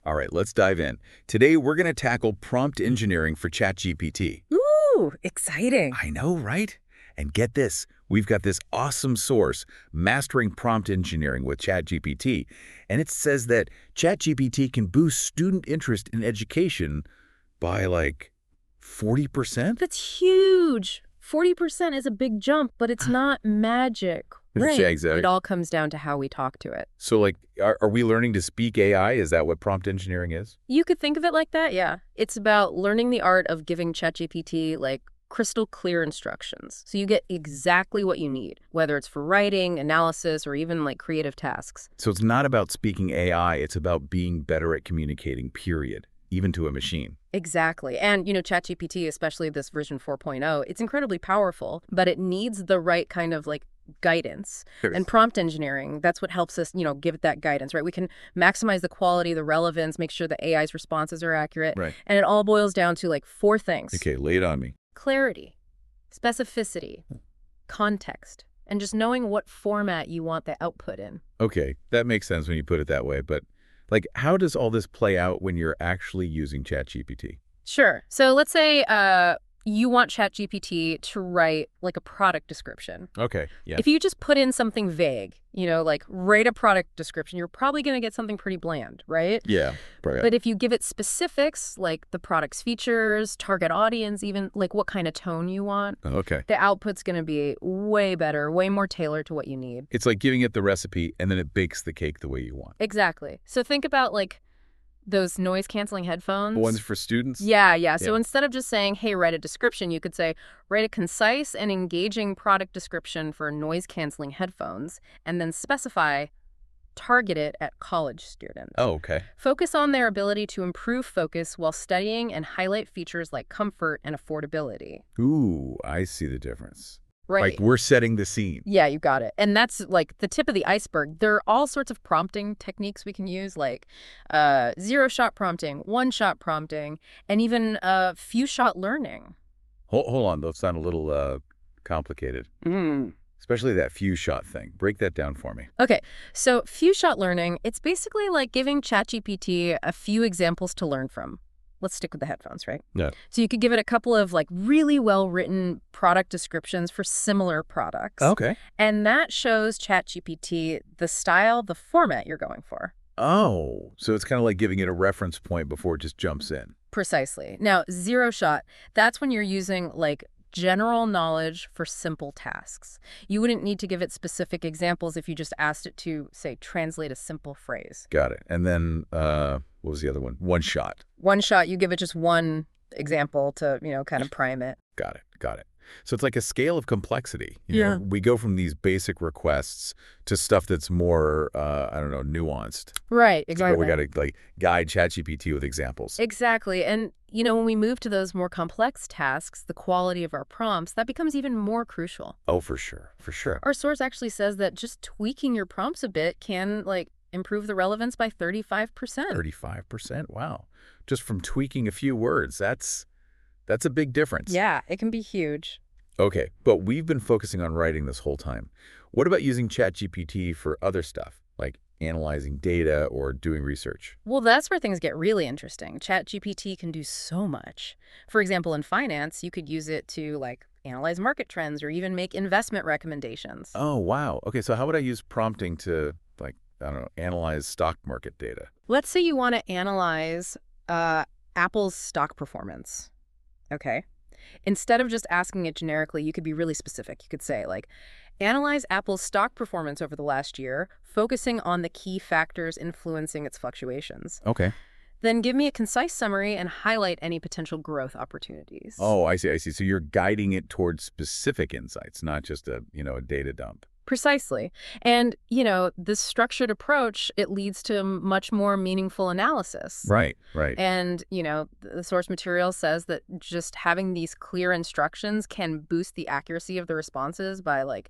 All right, let's dive in. Today, we're going to tackle prompt engineering for ChatGPT. Ooh, exciting. I know, right? And get this, we've got this awesome source, Mastering Prompt Engineering with ChatGPT, and it says that ChatGPT can boost student interest in education by like 40%? That's huge. 40% is a big jump, but it's not magic. Right. Exactly. It all comes down to how we talk to it. So, like, are we learning to speak AI? Is that what prompt engineering is? You could think of it like that, yeah. It's about learning the art of giving ChatGPT, like, crystal clear instructions. So you get exactly what you need, whether it's for writing, analysis, or even, like, creative tasks. So it's not about speaking AI, it's about being better at communicating, period, even to a machine. Exactly. And, ChatGPT, especially this version 4.0, it's incredibly powerful, but it needs the right kind of, like, guidance. Sure. And prompt engineering, that's what helps us, give it that guidance, right? We can maximize the quality, the relevance, make sure the AI's responses are accurate. Right. And it all boils down to, like, 4 things. Okay, lay it on me. Clarity, specificity, context, and just knowing what format you want the output in. Okay, that makes sense when you put it that way, but like, how does all this play out when you're actually using ChatGPT? Sure. So let's say you want ChatGPT to write like a product description. Okay, yeah. If you just put in something vague, like write a product description, you're probably going to get something pretty bland, right? Yeah, probably. But if you give it specifics, like the product's features, target audience, even like what kind of tone you want, Okay. the output's going to be way better, way more tailored to what you need. It's like giving it the recipe and then it bakes the cake the way you want. Exactly. So think about like those noise-canceling headphones. Ones for students? Yeah. So instead of just saying, hey, write a description, you could say, write a concise and engaging product description for noise-canceling headphones, and then specify, target it at college students. Oh, okay. Focus on their ability to improve focus while studying and highlight features like comfort and affordability. Ooh, I see the difference. Right. Like, we're setting the scene. Yeah, you got it. And that's like the tip of the iceberg. There are all sorts of prompting techniques we can use, like zero-shot prompting, one-shot prompting, and even few-shot learning. Hold on, those sound a little complicated. Especially that few-shot thing. Break that down for me. Okay, so few-shot learning, it's basically like giving ChatGPT a few examples to learn from. Let's stick with the headphones, right? Yeah. So you could give it a couple of like really well-written product descriptions for similar products. Okay. And that shows ChatGPT the style, the format you're going for. Oh, so it's kind of like giving it a reference point before it just jumps in. Precisely. Now, zero shot, that's when you're using like general knowledge for simple tasks. You wouldn't need to give it specific examples if you just asked it to, say, translate a simple phrase. Got it. And then, what was the other one? One shot. One shot, you give it just one example to, kind of prime it. Got it. So it's like a scale of complexity. You Yeah. know? We go from these basic requests to stuff that's more, nuanced. Right, But exactly. we got to like guide ChatGPT with examples. Exactly. And, when we move to those more complex tasks, the quality of our prompts, that becomes even more crucial. Oh, for sure. Our source actually says that just tweaking your prompts a bit can, like, improve the relevance by 35%. 35%? Wow. Just from tweaking a few words. That's a big difference. Yeah, it can be huge. Okay, but we've been focusing on writing this whole time. What about using ChatGPT for other stuff, like analyzing data or doing research? Well, that's where things get really interesting. ChatGPT can do so much. For example, in finance, you could use it to, like, analyze market trends or even make investment recommendations. Oh, wow. Okay, so how would I use prompting to, like, I don't know, analyze stock market data? Let's say you want to analyze Apple's stock performance. Okay. Instead of just asking it generically, you could be really specific. You could say, like, analyze Apple's stock performance over the last year, focusing on the key factors influencing its fluctuations. Okay. Then give me a concise summary and highlight any potential growth opportunities. Oh, I see. So you're guiding it towards specific insights, not just a data dump. Precisely. And, this structured approach, it leads to much more meaningful analysis. Right. And, the source material says that just having these clear instructions can boost the accuracy of the responses by like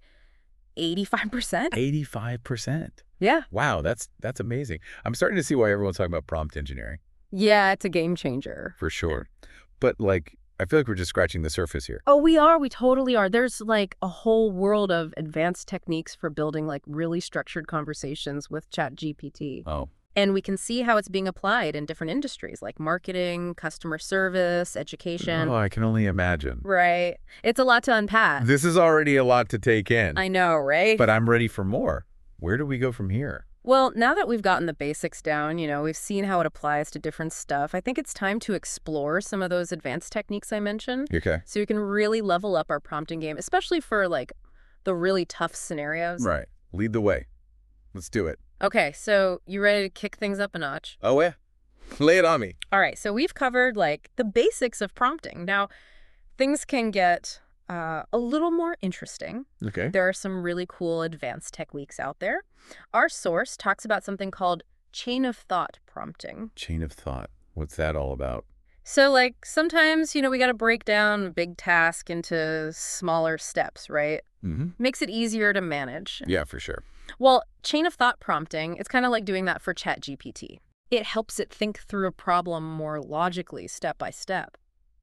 85%. 85%. Yeah. Wow, that's amazing. I'm starting to see why everyone's talking about prompt engineering. Yeah, it's a game changer. For sure. But like, I feel like we're just scratching the surface here. Oh, we are. We totally are. There's like a whole world of advanced techniques for building like really structured conversations with ChatGPT. Oh, And we can see how it's being applied in different industries like marketing, customer service, education. Oh, I can only imagine. Right. It's a lot to unpack. This is already a lot to take in. I know, right? But I'm ready for more. Where do we go from here? Well, now that we've gotten the basics down, we've seen how it applies to different stuff, I think it's time to explore some of those advanced techniques I mentioned. Okay. So we can really level up our prompting game, especially for like the really tough scenarios. Right. Lead the way. Let's do it. Okay, so you ready to kick things up a notch? Oh, yeah. Lay it on me. All right, so we've covered like the basics of prompting. Now, things can get a little more interesting. Okay. There are some really cool advanced techniques out there. Our source talks about something called chain of thought prompting. Chain of thought. What's that all about? So like sometimes, we got to break down a big task into smaller steps, right? Mm-hmm. Makes it easier to manage. Yeah, for sure. Well, chain of thought prompting, it's kind of like doing that for ChatGPT. It helps it think through a problem more logically, step by step.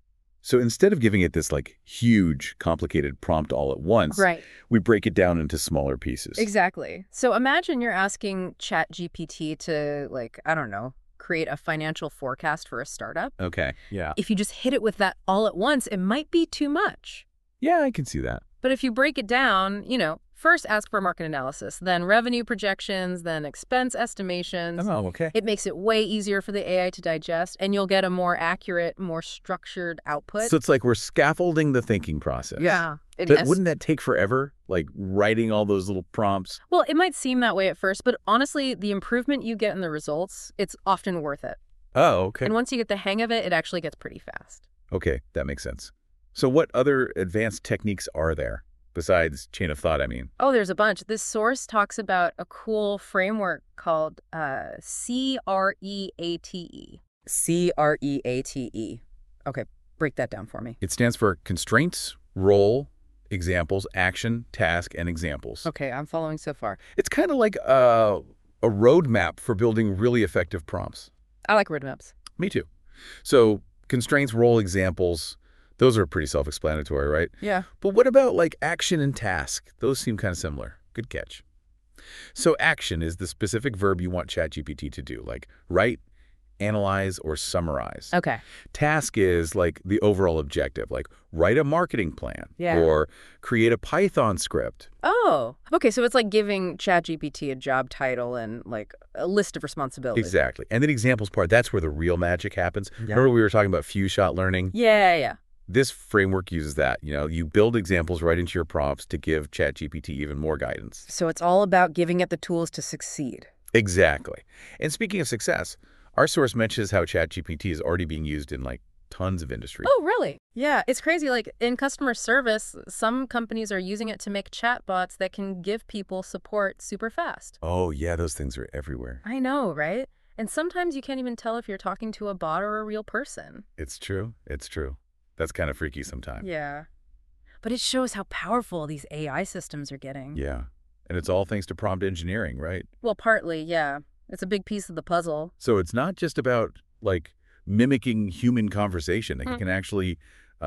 So instead of giving it this like huge, complicated prompt all at once, Right. we break it down into smaller pieces. Exactly. So imagine you're asking ChatGPT to, like, I don't know, create a financial forecast for a startup. Okay. Yeah. If you just hit it with that all at once, it might be too much. Yeah, I can see that. But if you break it down, first ask for market analysis, then revenue projections, then expense estimations. Oh, okay. It makes it way easier for the AI to digest, and you'll get a more accurate, more structured output. So it's like we're scaffolding the thinking process. Yeah, it But is. wouldn't that take forever? Like writing all those little prompts? Well, it might seem that way at first, but honestly, the improvement you get in the results, it's often worth it. Oh, okay. And once you get the hang of it, it actually gets pretty fast. Okay, that makes sense. So what other advanced techniques are there? Besides chain of thought, I mean. Oh, there's a bunch. This source talks about a cool framework called CREATE. CREATE. Okay, break that down for me. It stands for constraints, role, examples, action, task, and examples. Okay, I'm following so far. It's kind of like a roadmap for building really effective prompts. I like roadmaps. Me too. So constraints, role, examples, those are pretty self-explanatory, right? Yeah. But what about like action and task? Those seem kind of similar. Good catch. So action is the specific verb you want ChatGPT to do, like write, analyze, or summarize. Okay. Task is like the overall objective, like write a marketing plan Yeah. or create a Python script. Oh, okay. So it's like giving ChatGPT a job title and like a list of responsibilities. Exactly. And then examples part, that's where the real magic happens. Remember we were talking about few-shot learning? Yeah. This framework uses that. You build examples right into your prompts to give ChatGPT even more guidance. So it's all about giving it the tools to succeed. Exactly. And speaking of success, our source mentions how ChatGPT is already being used in like tons of industries. Oh, really? Yeah, it's crazy. Like in customer service, some companies are using it to make chatbots that can give people support super fast. Oh, yeah, those things are everywhere. I know, right? And sometimes you can't even tell if you're talking to a bot or a real person. It's true. It's true. That's kind of freaky sometimes. Yeah. But it shows how powerful these AI systems are getting. Yeah. And it's all thanks to prompt engineering, right? Well, partly, yeah. It's a big piece of the puzzle. So it's not just about like mimicking human conversation. Like it can actually,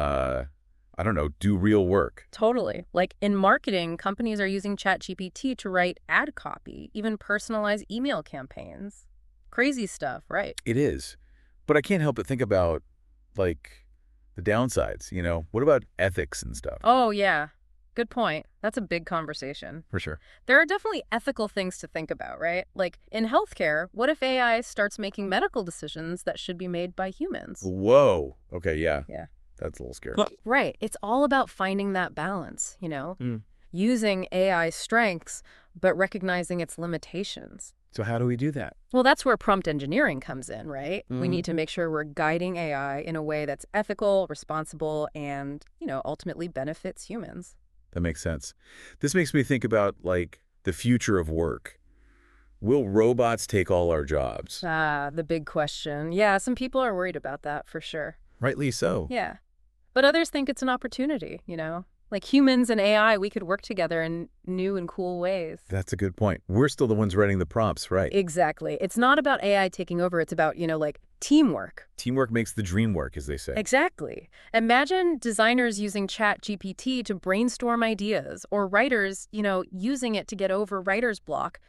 do real work. Totally. Like in marketing, companies are using ChatGPT to write ad copy, even personalize email campaigns. Crazy stuff, right? It is. But I can't help but think about like the downsides, What about ethics and stuff? Oh, yeah. Good point. That's a big conversation. For sure. There are definitely ethical things to think about, right? Like in healthcare, what if AI starts making medical decisions that should be made by humans? Whoa. Okay, yeah. Yeah. That's a little scary. Right. It's all about finding that balance, using AI's strengths, but recognizing its limitations. So how do we do that? Well, that's where prompt engineering comes in, right? We need to make sure we're guiding AI in a way that's ethical, responsible, and, ultimately benefits humans. That makes sense. This makes me think about, like, the future of work. Will robots take all our jobs? The big question. Yeah, some people are worried about that for sure. Rightly so. Yeah. But others think it's an opportunity, Like humans and AI, we could work together in new and cool ways. That's a good point. We're still the ones writing the prompts, right? Exactly. It's not about AI taking over. It's about, teamwork. Teamwork makes the dream work, as they say. Exactly. Imagine designers using ChatGPT to brainstorm ideas or writers, using it to get over writer's block.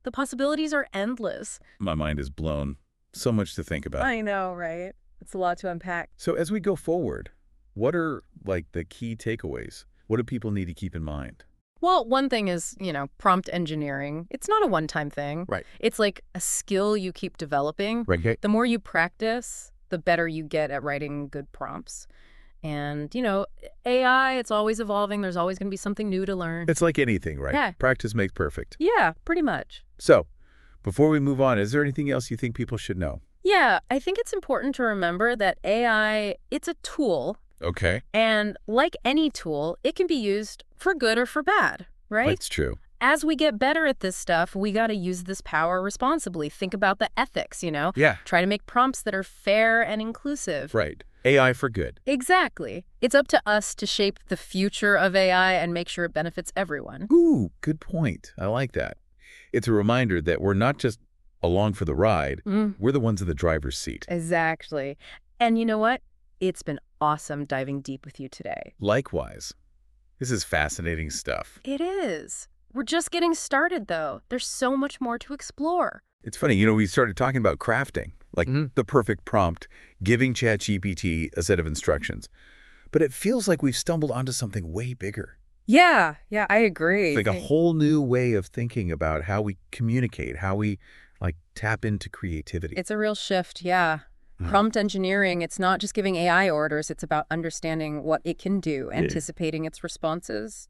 The possibilities are endless. My mind is blown. So much to think about. I know, right? It's a lot to unpack. So as we go forward, what are like the key takeaways? What do people need to keep in mind? Well, one thing is, prompt engineering. It's not a one-time thing. Right. It's like a skill you keep developing. Right. The more you practice, the better you get at writing good prompts. And, AI, it's always evolving. There's always going to be something new to learn. It's like anything, right? Yeah. Practice makes perfect. Yeah, pretty much. So, before we move on, is there anything else you think people should know? Yeah, I think it's important to remember that AI, it's a tool. Okay. And like any tool, it can be used for good or for bad, right? That's true. As we get better at this stuff, we got to use this power responsibly. Think about the ethics, Yeah. Try to make prompts that are fair and inclusive. Right. AI for good. Exactly. It's up to us to shape the future of AI and make sure it benefits everyone. Ooh, good point. I like that. It's a reminder that we're not just along for the ride. We're the ones in the driver's seat. Exactly. And you know what? It's been awesome diving deep with you today. Likewise. This is fascinating stuff. It is. We're just getting started, though. There's so much more to explore. It's funny, we started talking about crafting, like the perfect prompt, giving ChatGPT a set of instructions. But it feels like we've stumbled onto something way bigger. Yeah, I agree. Like a whole new way of thinking about how we communicate, how we tap into creativity. It's a real shift, yeah. Prompt engineering, it's not just giving AI orders, it's about understanding what it can do, anticipating its responses,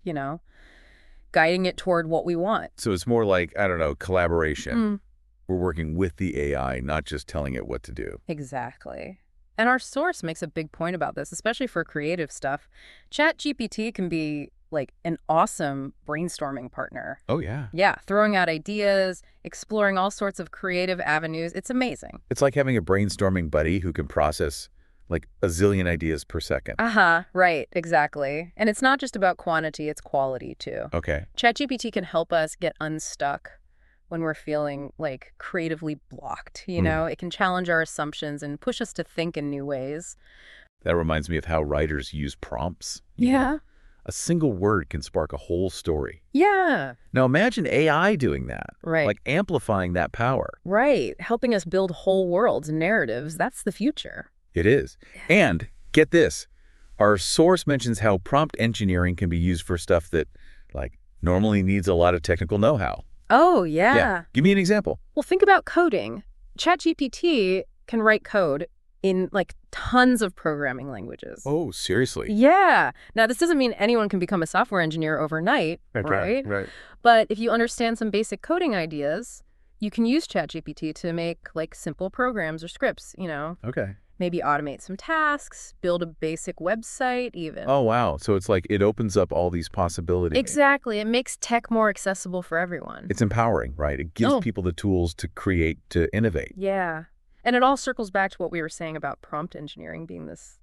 guiding it toward what we want. So it's more like, I don't know, collaboration. We're working with the AI, not just telling it what to do. Exactly. And our source makes a big point about this, especially for creative stuff. ChatGPT can be like an awesome brainstorming partner. Oh, yeah. Yeah, throwing out ideas, exploring all sorts of creative avenues. It's amazing. It's like having a brainstorming buddy who can process like a zillion ideas per second. Right, exactly. And it's not just about quantity, it's quality too. Okay. ChatGPT can help us get unstuck when we're feeling creatively blocked, It can challenge our assumptions and push us to think in new ways. That reminds me of how writers use prompts. Yeah. A single word can spark a whole story. Yeah. Now imagine AI doing that. Right. Like amplifying that power. Right. Helping us build whole worlds and narratives. That's the future. It is. And get this, our source mentions how prompt engineering can be used for stuff that normally needs a lot of technical know-how. Oh, yeah. Give me an example. Well, think about coding. ChatGPT can write code in tons of programming languages. Oh, seriously? Yeah. Now, this doesn't mean anyone can become a software engineer overnight, right? Right. But if you understand some basic coding ideas, you can use ChatGPT to make simple programs or scripts, Okay. Maybe automate some tasks, build a basic website even. Oh, wow. So it's like it opens up all these possibilities. Exactly. It makes tech more accessible for everyone. It's empowering, right? It gives people the tools to create, to innovate. Yeah. And it all circles back to what we were saying about prompt engineering being this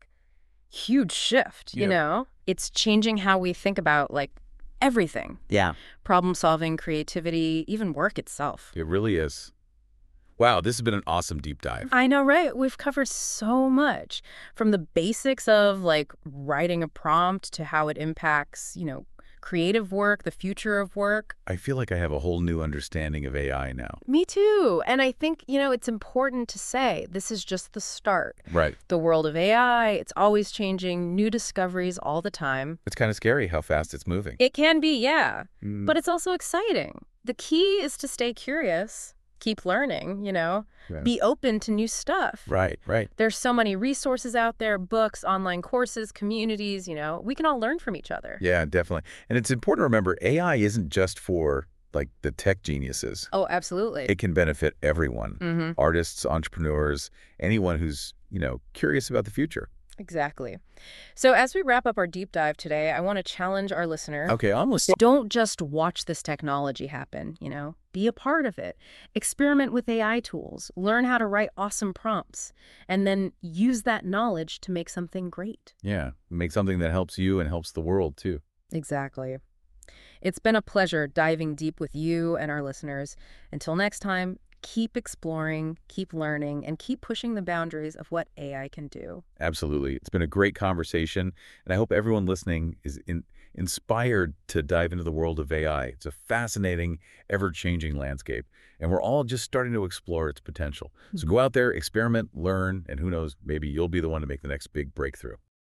huge shift, you know? It's changing how we think about everything. Yeah. Problem solving, creativity, even work itself. It really is. Wow, this has been an awesome deep dive. I know, right? We've covered so much, from the basics of writing a prompt to how it impacts, creative work, the future of work. I feel like I have a whole new understanding of AI now. Me too. And I think, it's important to say this is just the start. Right. The world of AI, it's always changing, new discoveries all the time. It's kind of scary how fast it's moving. It can be, yeah. But it's also exciting. The key is to stay curious. Keep learning, be open to new stuff. Right. There's so many resources out there, books, online courses, communities, we can all learn from each other. Yeah, definitely. And it's important to remember AI isn't just for the tech geniuses. Oh, absolutely. It can benefit everyone. Artists, entrepreneurs, anyone who's, curious about the future. Exactly. So as we wrap up our deep dive today, I want to challenge our listener. Okay, I'm listening. Don't just watch this technology happen, Be a part of it. Experiment with AI tools. Learn how to write awesome prompts. And then use that knowledge to make something great. Yeah, make something that helps you and helps the world, too. Exactly. It's been a pleasure diving deep with you and our listeners. Until next time, keep exploring, keep learning, and keep pushing the boundaries of what AI can do. Absolutely. It's been a great conversation, and I hope everyone listening is inspired to dive into the world of AI. It's a fascinating, ever-changing landscape, and we're all just starting to explore its potential. So go out there, experiment, learn, and who knows, maybe you'll be the one to make the next big breakthrough.